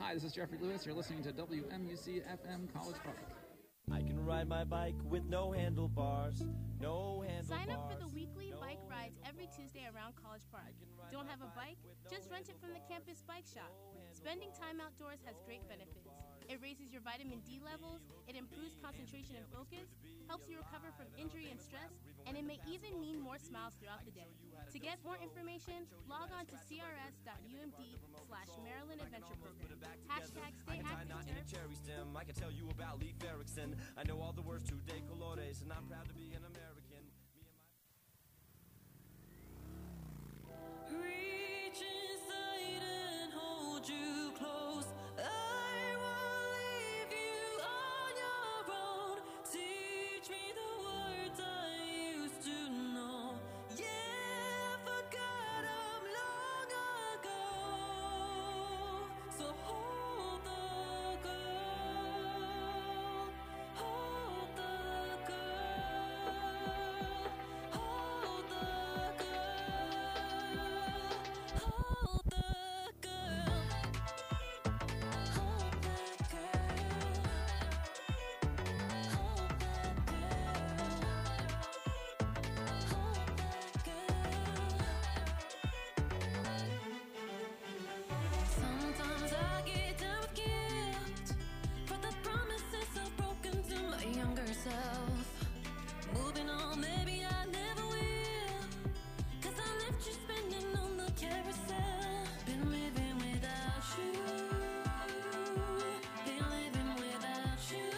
Hi, this is Jeffrey Lewis. You're listening to WMUC FM College Park. I can ride my bike with no handlebars, no handlebars. Sign up for the weekly bike rides every Tuesday around College Park. Don't have a bike? Just rent it from the campus bike shop. Spending time outdoors has great benefits. It raises your vitamin D levels, it improves concentration and focus, helps you recover from injury and stress, and it may even mean more smiles throughout the day. To get more information, log on to crs.umd/Maryland Adventure Program. Hashtag stay active. Cherry stem. I can tell you about Leif Erikson. I know all the words to De Colores, and I'm proud to be an American. Reach inside and hold you close. I won't leave you on your own. Teach me the words I used to know. Yeah, forgot them long ago. So hold the girl, hold the girl, hold the Sometimes I get down with guilt for the promises I've broken to my younger self. Moving on, maybe I never will, 'cause I left you spinning on the carousel. Been living without you, been living without you.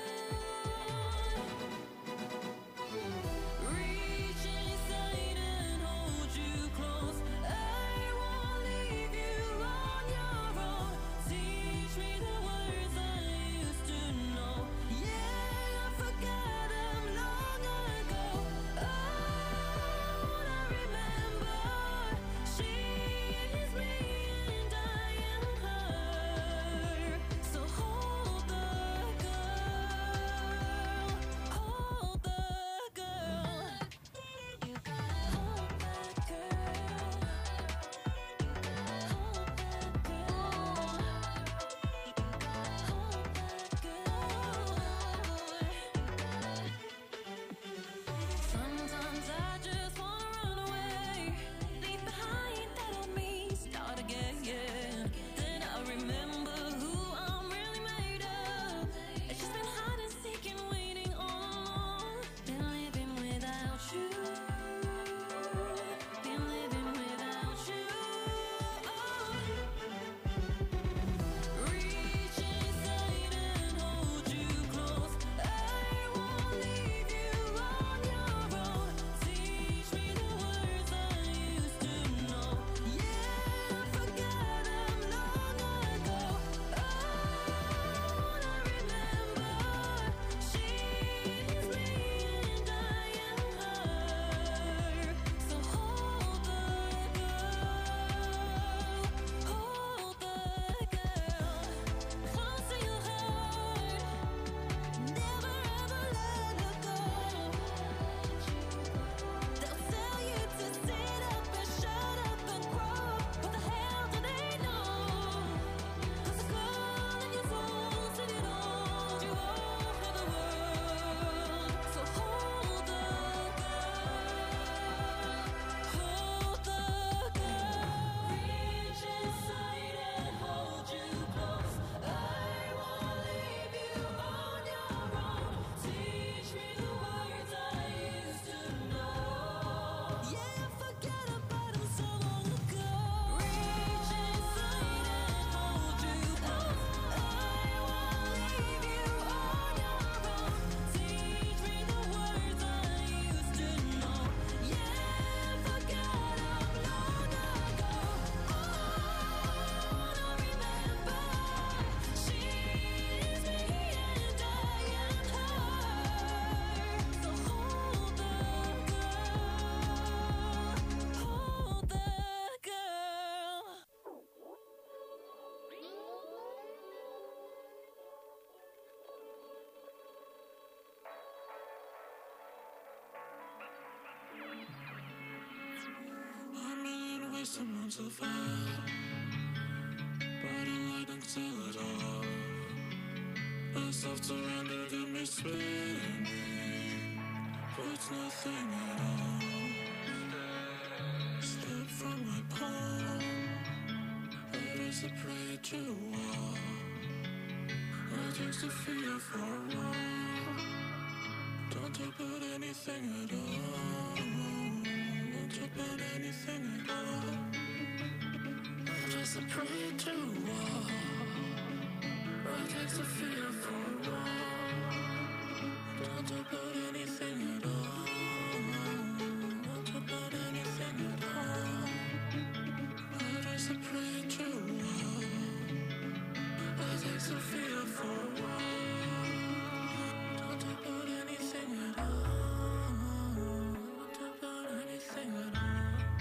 Reach inside and hold you close. I won't leave you on your own. Teach me the words I used to know. Yeah, I forgot them long ago. Oh, I remember she is me and I am her. So hold the girl, hold the girl. You gotta hold that girl. You gotta hold that girl. You gotta hold that girl. Sometimes I just wanna run away, leave behind that old me, start again. Then I remember who I'm really made of. It's just been hide and seek and waiting all along. Been living without you, been living without you. Reach inside and hold you close. I won't leave you on your own. Teach me the words I used to know. Yeah, I forgot them long ago. Oh, I remember she is me and I am her. So hold the girl, hold the girl, close to your heart. Never ever let her go. They'll tell you to sit up and shut up and grow. What the hell do they know? 'Cause the girl in your soul said it all. You over the world. So hold the girl, hold the girl. Reach inside and hold you close. I won't leave you on your own. Teach me the words I used to know. Yeah, forget about them so long ago. Reach inside and hold you close. I won't leave you on your own. Teach me the words I used to know. Yeah, forget them long ago. Oh, I remember she is me and I am her. So hold the girl, hold the girl. I'm being with someone so far, but I don't tell it all. A soft surrender got me spinning, puts nothing at all. Slip from my palm, but as I pray to walk, I taste the fear for a while. Don't talk about anything at all. Don't talk about anything at all. Just a pray to walk. I taste the fear for a while. Don't talk about anything at all. Don't talk about anything at all. I just a pray to walk. I taste the fear for a while. Don't talk about anything at all. Don't talk about anything at all.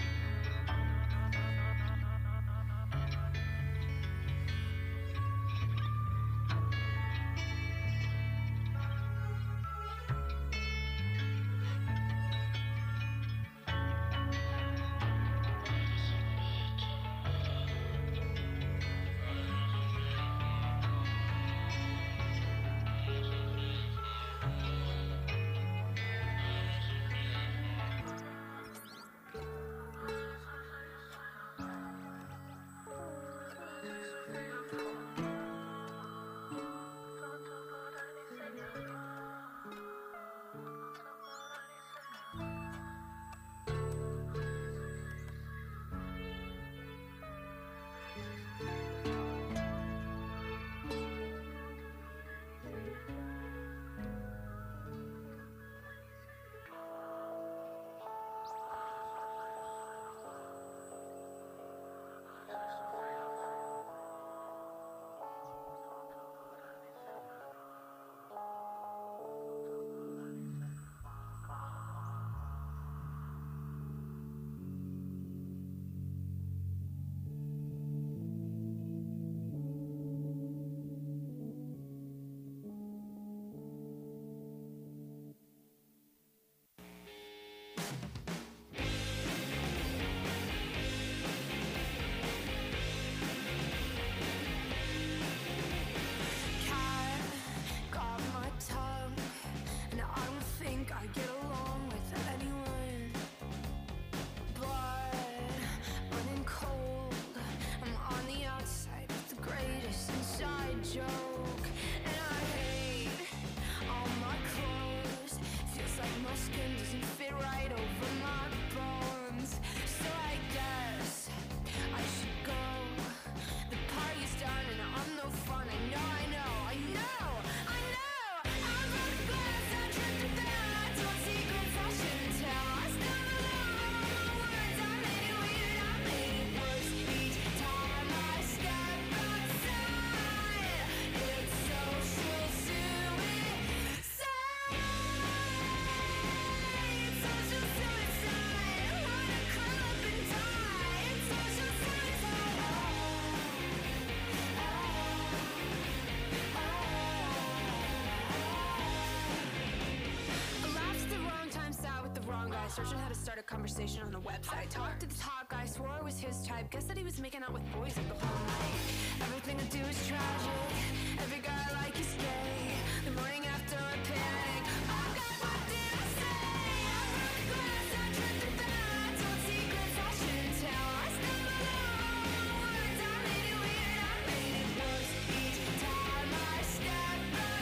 Searching how to start a conversation on a website. Talked to the top guy, swore it was his type. Guess that he was making out with boys like the whole night. Everything I do is tragic. Every guy I like is gay. The morning after I panic. Oh God, what did I say? I broke a glass, I tripped the bed. I told secrets I shouldn't tell. I stumbled over my words. I made it weird, I made it worse. Each time I step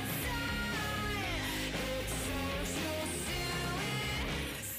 outside, it's social suicide.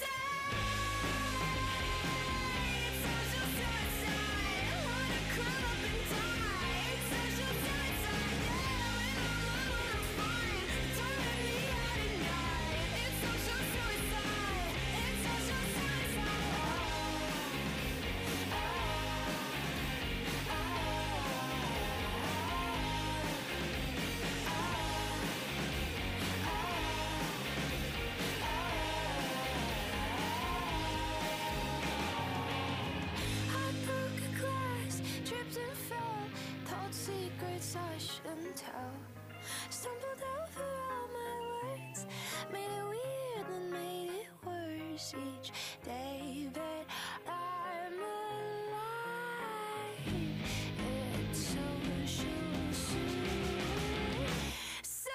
Secrets I shouldn't tell. Stumbled over all my words. Made it weird, then made it worse. Each day that I'm alive, it's social suicide.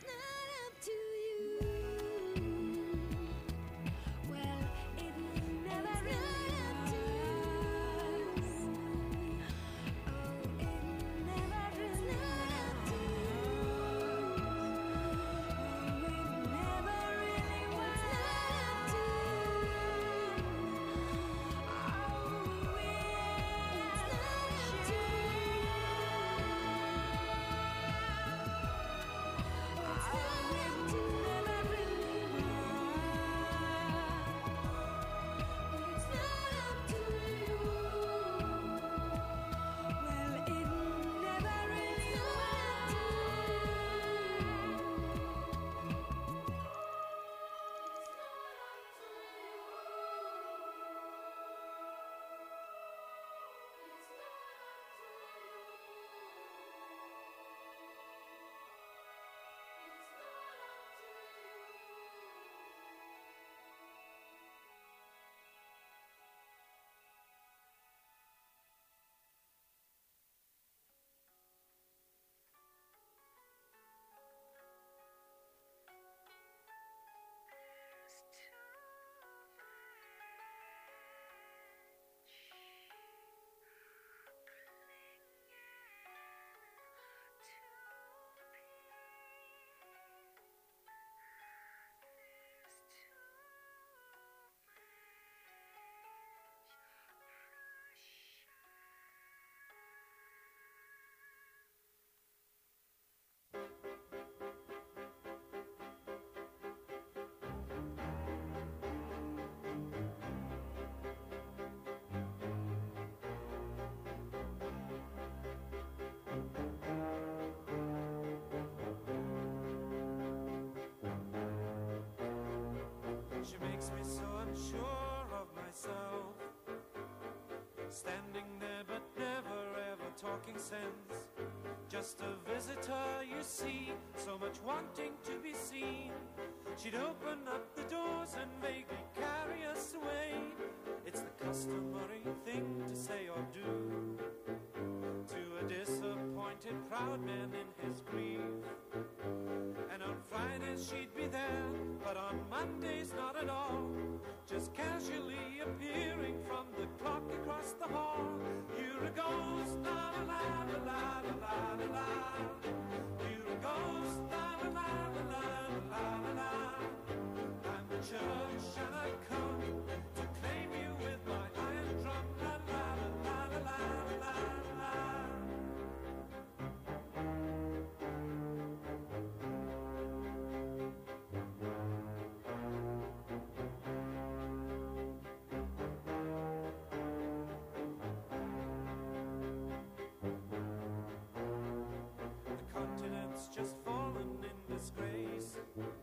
She makes me so unsure of myself, standing there but never ever talking sense. Just a visitor, you see, so much wanting to be seen. She'd open up the doors and vaguely carry us away. It's the customary thing to say or do to a disappointed proud man in his grief. And on Fridays she'd be there, but on Mondays not at all, just casually appearing from the clock across the hall. You're a ghost, la la la la la la la la. You're a ghost, la la la la la la la. I'm the church and I come to claim you with my iron drum, la la la la la la la la. Just fallen in disgrace.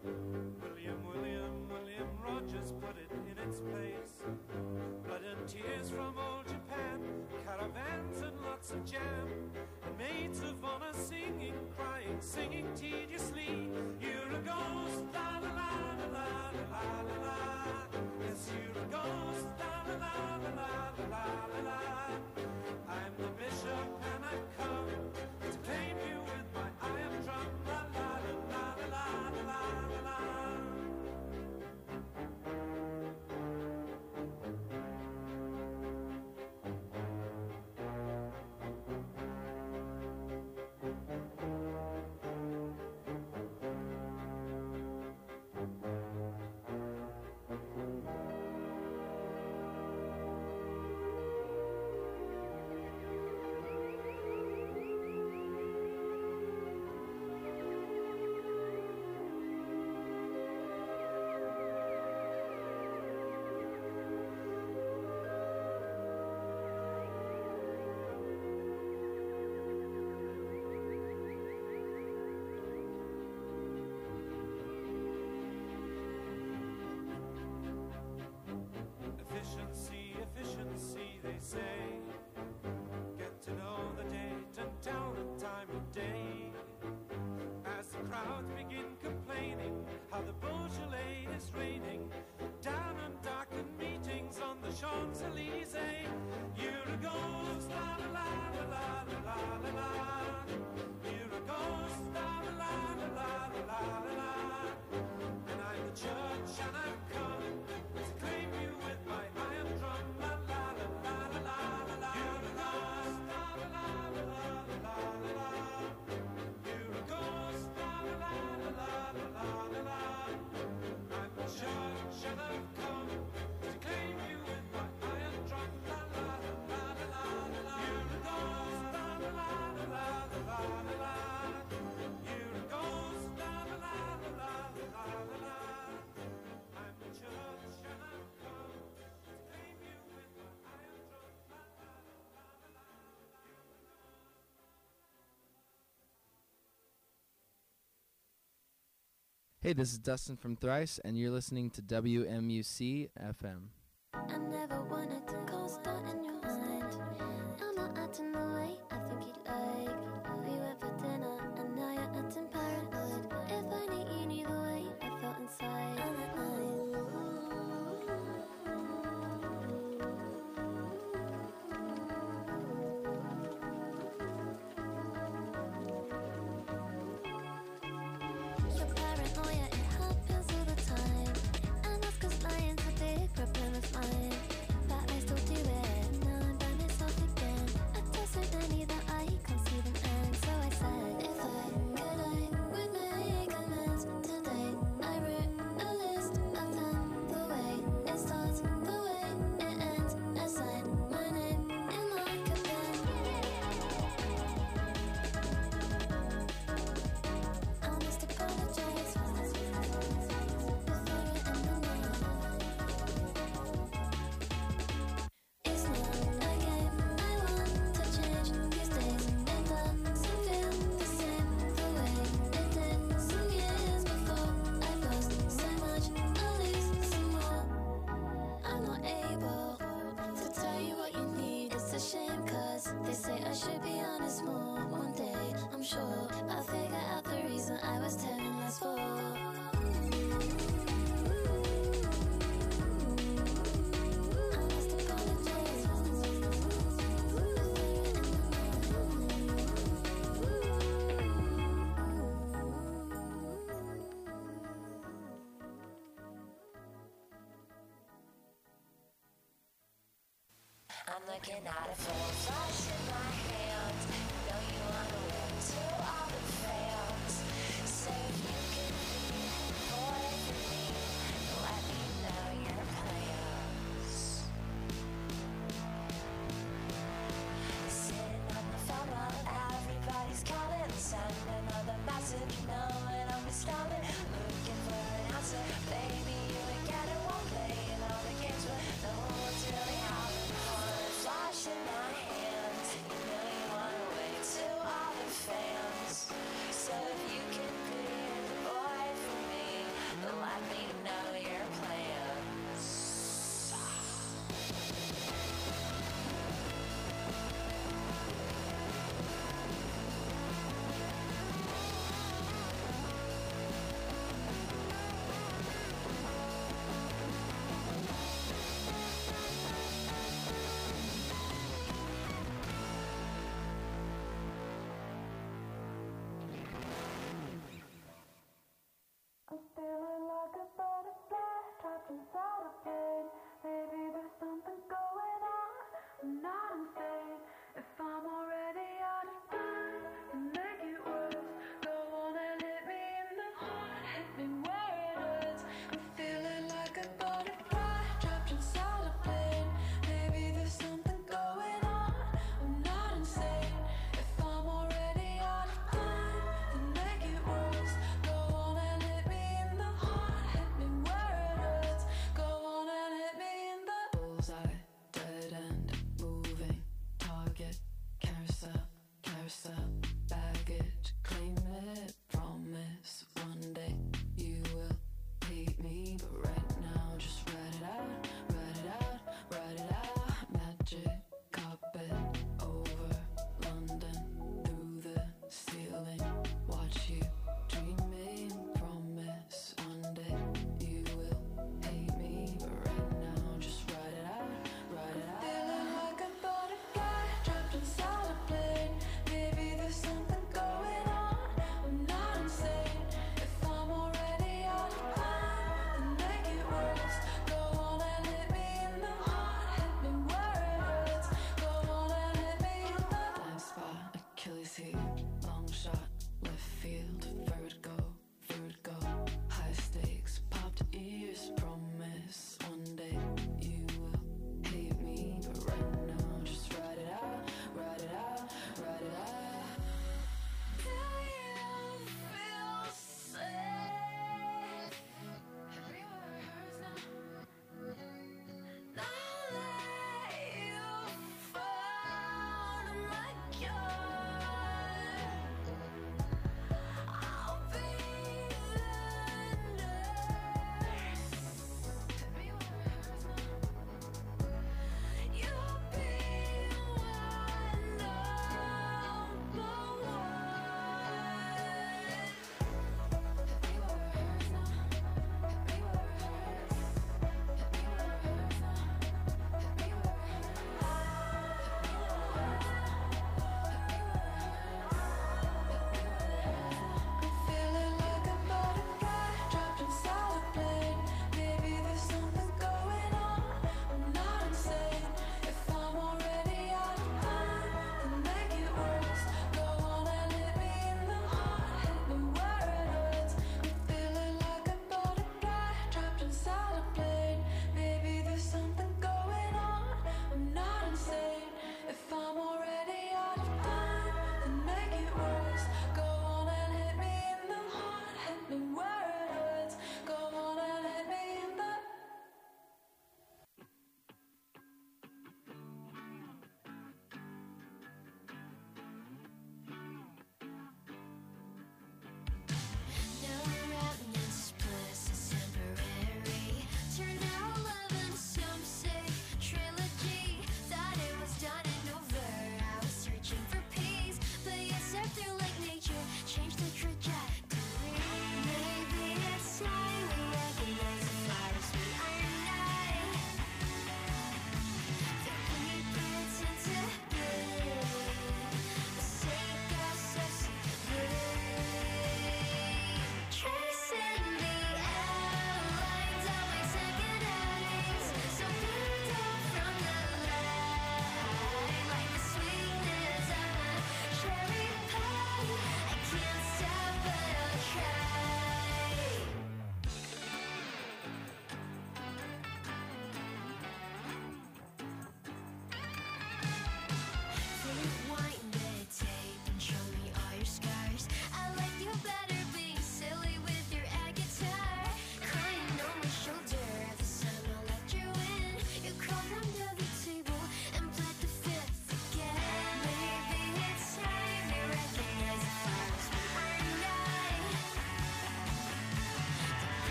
William Rogers put it in its place. Blood and tears from old Japan, caravans and lots of jam, and maids of honor singing, crying, singing tediously. You're a ghost, la la la la la la la la. Yes, you're a ghost, la la la la la la la la. I'm the bishop and I've come to claim you with my iron drum, la la la la la la la la. Hey, this is Dustin from Thrice, and you're listening to WMUC FM. I never wanted to cause that in your mind. I'm not acting the way I think you'd like. We went for dinner and now you're acting paranoid. If only you knew the way I felt inside on that night. Your paranoia, it happens all the time. And that's 'cause lying's a big problem of mine. But I still do it, now I'm by myself again. I told so many that I can't see them end. So I said, if I could, I would make amends today. I wrote a list of them, the way it starts, the way it ends. I signed my name in like a pen. I must apologize before it ends the night. It's not a game I want to change these days. It doesn't feel the same the way it did some years before. I've lost so much, I'll lose some more. I'm not able to tell you what you need. It's a shame 'cause they say I should be honest more. One day, I'm sure I'll figure out the reason I was telling lies for. I must apologize I'm looking at a full flash in my hand. You know you wanna win to all the fans. So if you can be the boy for me, let me know your plans. Sitting on the phone while everybody's calling, send another message, knowing I'm responding, looking for an answer. Baby, you ain't get it, won't play all the games, but no one's really having fun. Flash in my hands, you know you wanna wait to all the fans. So if you can be the boy for me, let me know your plans. I'm feeling like a butterfly trapped inside a plane. Maybe there's something going on. I'm not insane. If I'm already out of time, then make it worse. Go on and hit me in the heart, hit me where it hurts. I'm feeling like a butterfly trapped inside a plane. Maybe there's something going on. I'm not insane. If I'm already out of time, then make it worse. Go on and hit me in the heart, hit me where it hurts. Go on and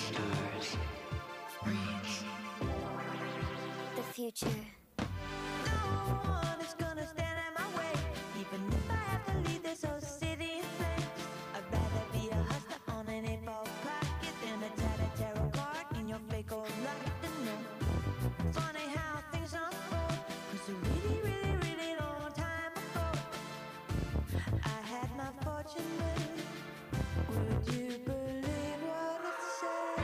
stars reach The future. No one is gonna stand in my way, even if I have to leave this whole city in flames. I'd rather be a hustler on an 8-ball pocket than a tattered tarot card in your fake old life. And no, funny how things unfold, 'cause a really, really, really long time ago, I had my fortune made. Would you believe what it said?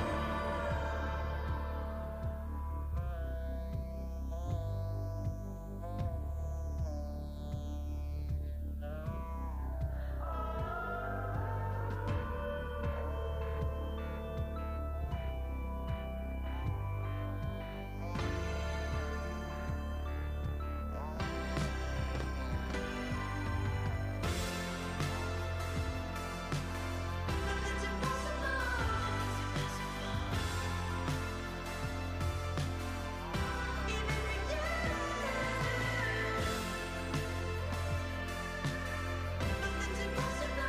Nothing's impossible. Even if you nothing's impossible.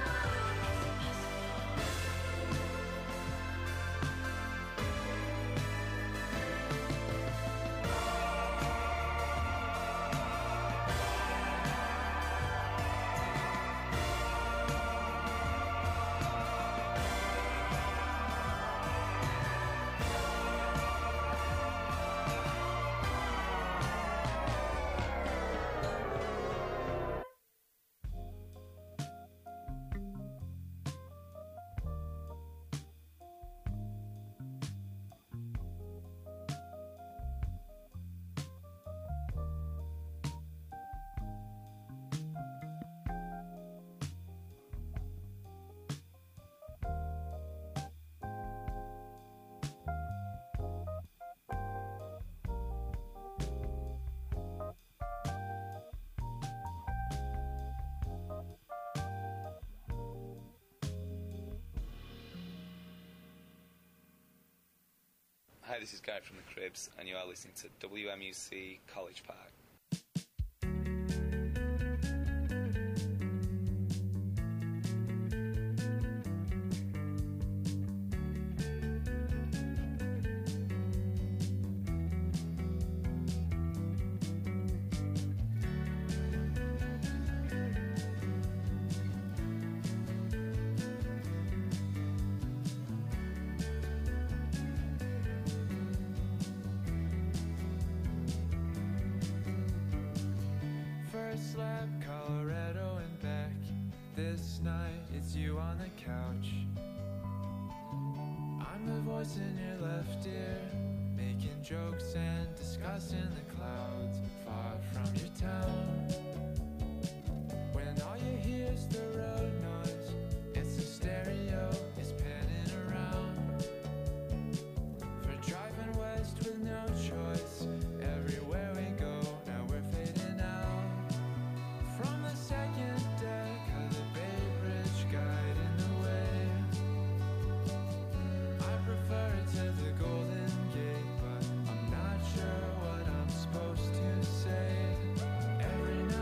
Hi, this is Guy from the Cribs, and you are listening to WMUC College Park. First lap, Colorado and back. This night, it's you on the couch. I'm the voice in your left ear, making jokes and discussing the clouds far from your town. When all you hear is the road noise, it's the stereo, it's panning around. For driving west with no choice, everywhere we go, now we're fading out. From the second deck of the Bay Bridge guiding the way, I prefer it to the Golden Gate, but I'm not sure what I'm supposed to say. Every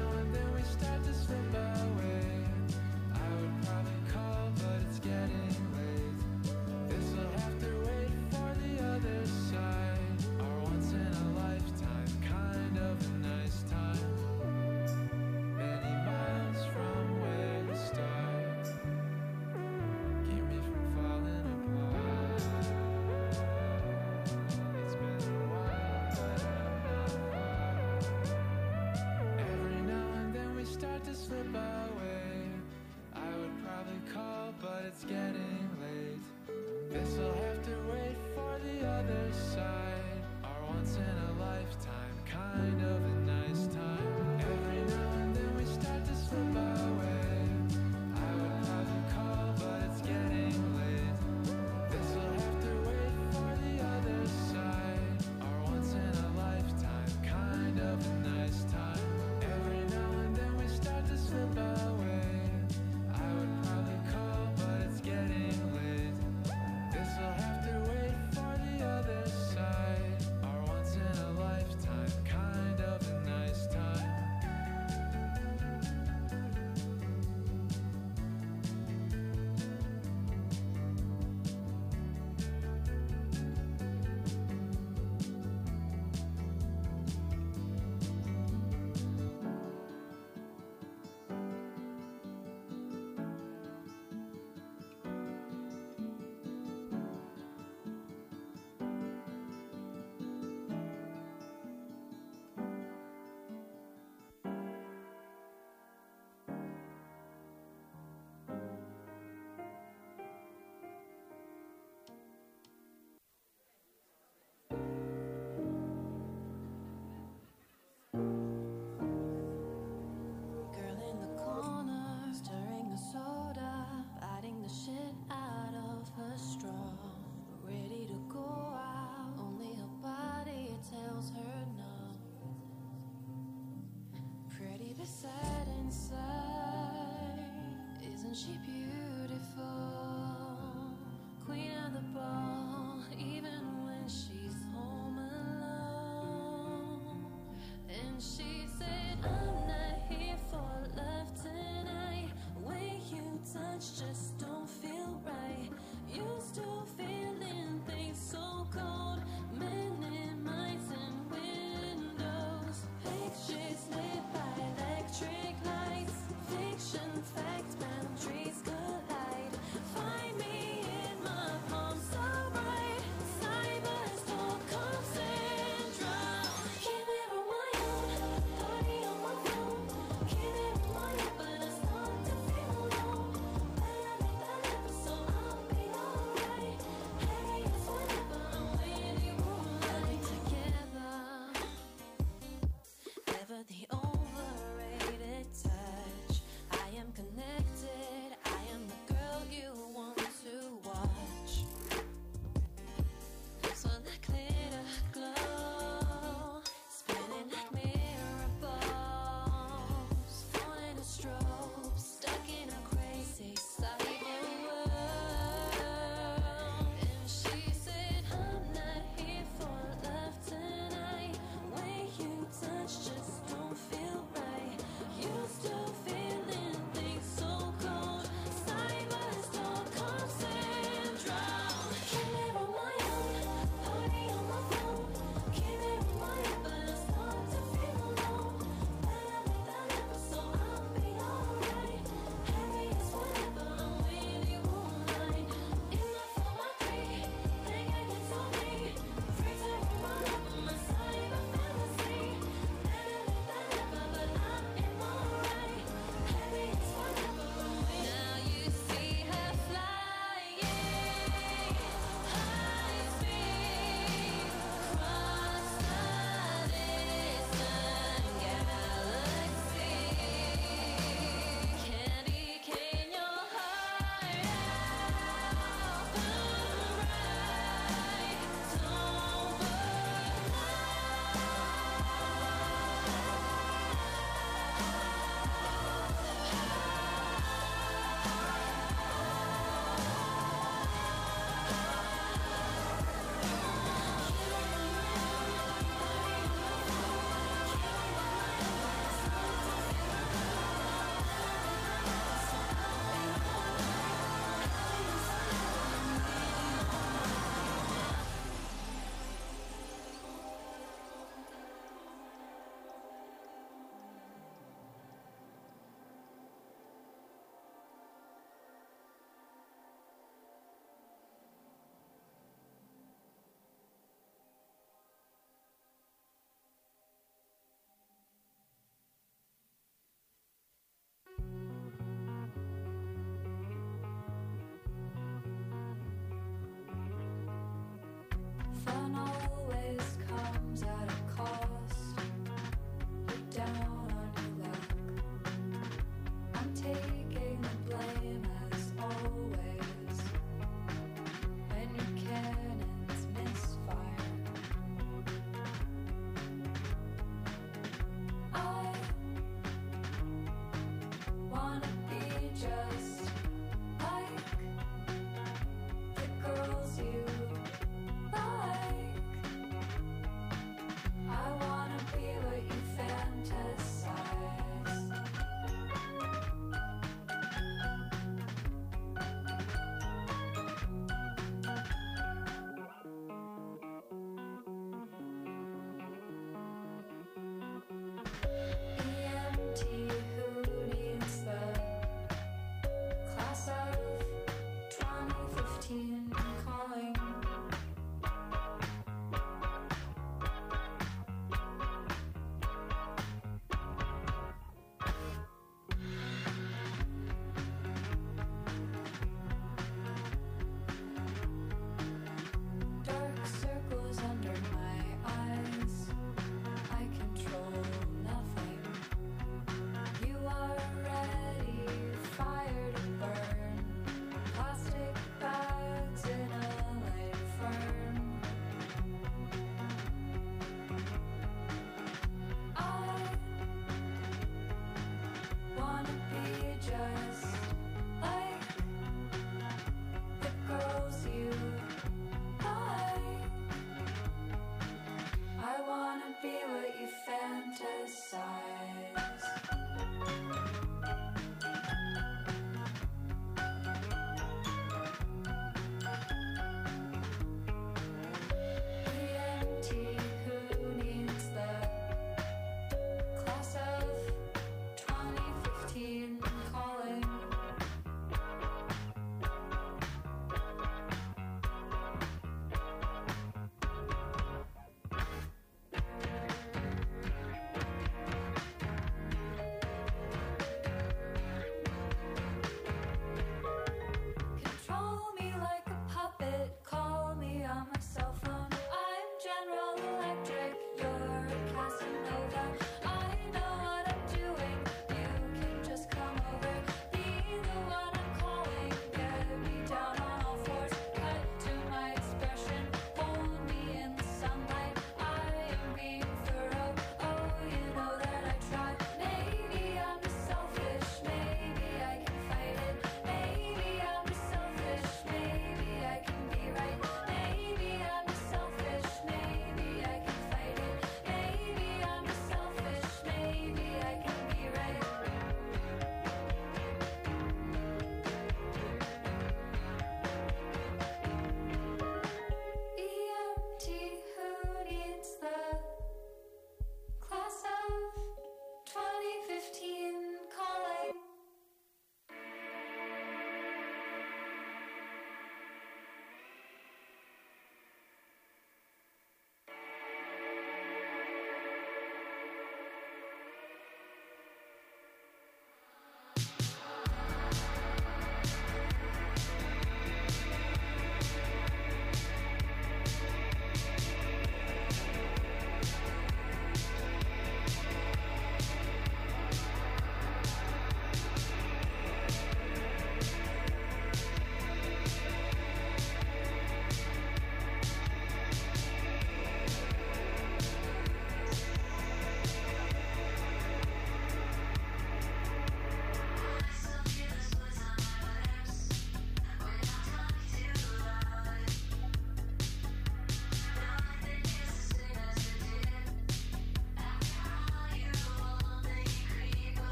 Isn't she beautiful? Queen of the ball, even when she's home alone. And she said, I'm not here for love tonight. Way you touch just don't feel right. Used to feeling things so cold. Men in minds and windows. Pictures lit by electric lights. Fiction, fact, boundaries.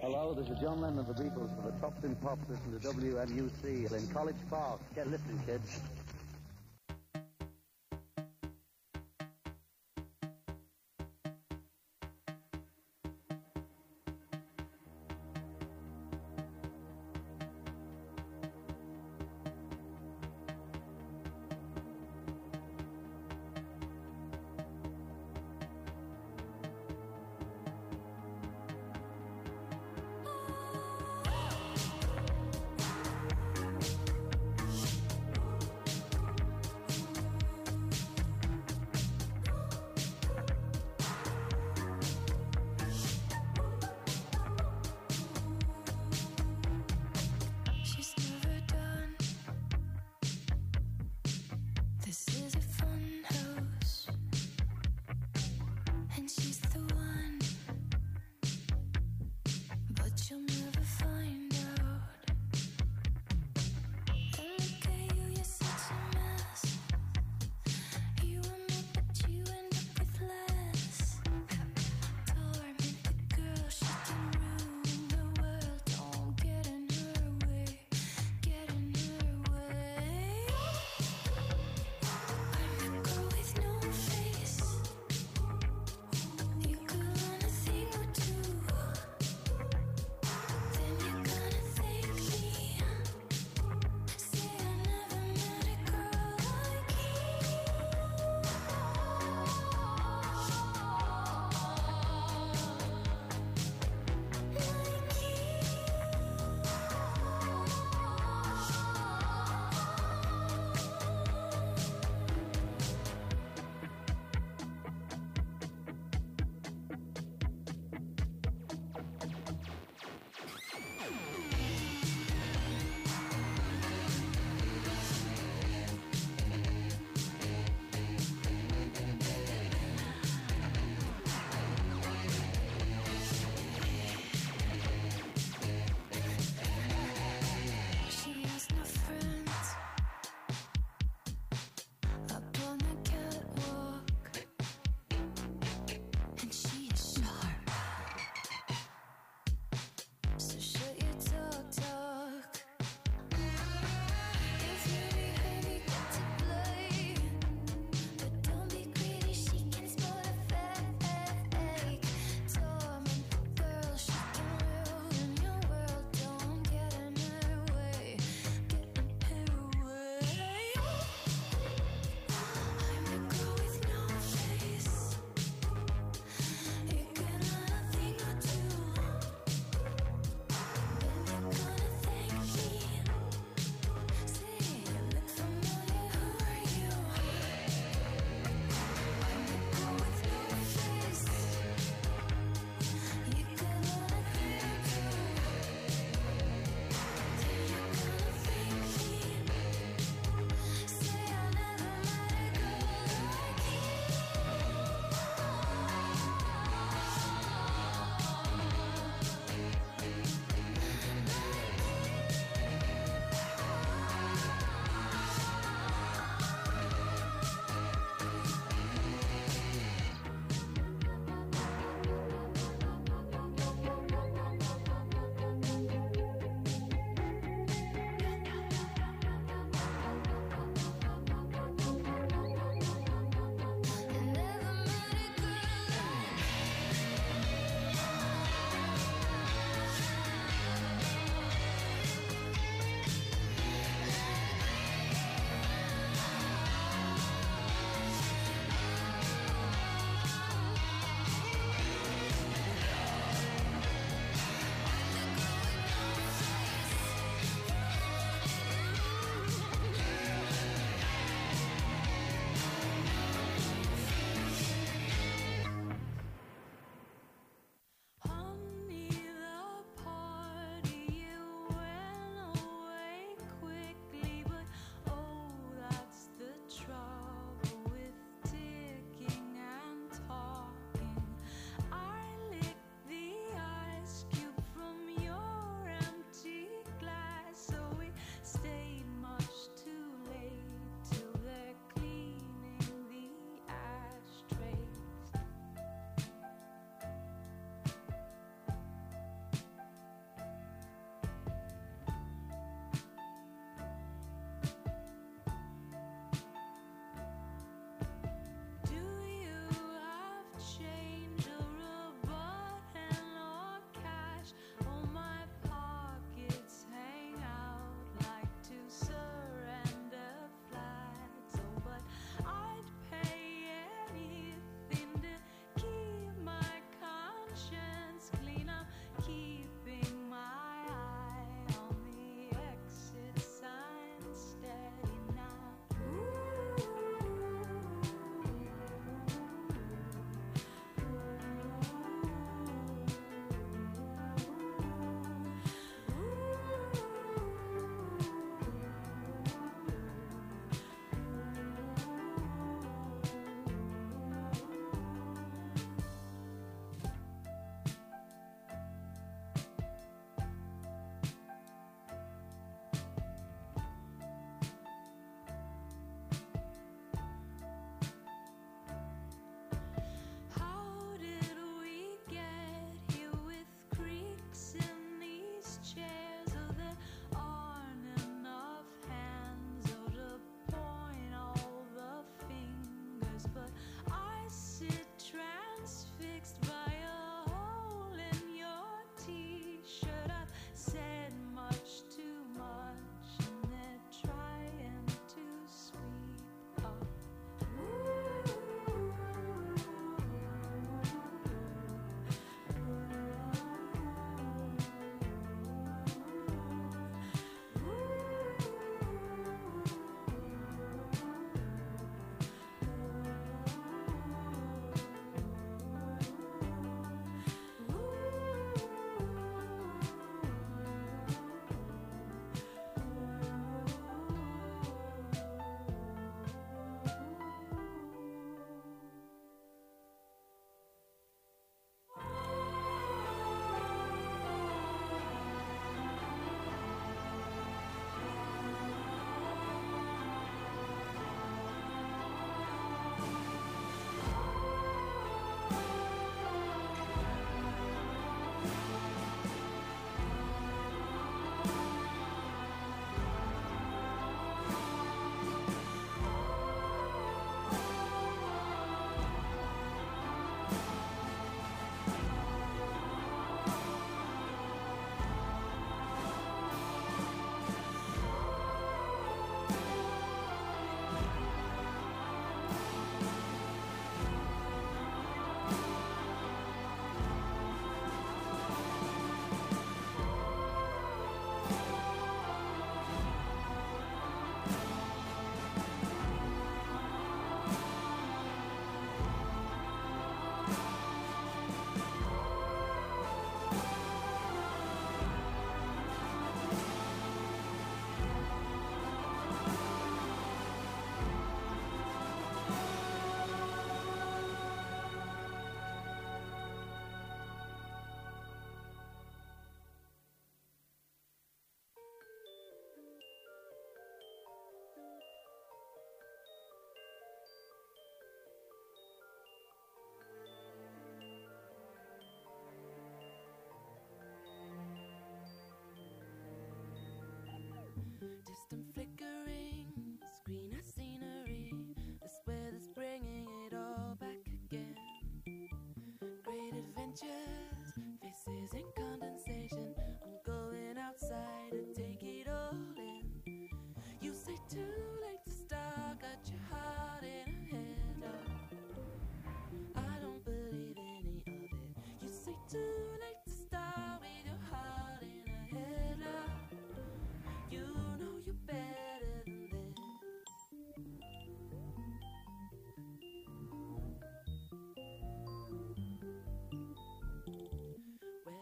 Hello, this is John Lennon of the Beatles for the Tops in Pops. Listen to WMUC in College Park. Get listening, kids.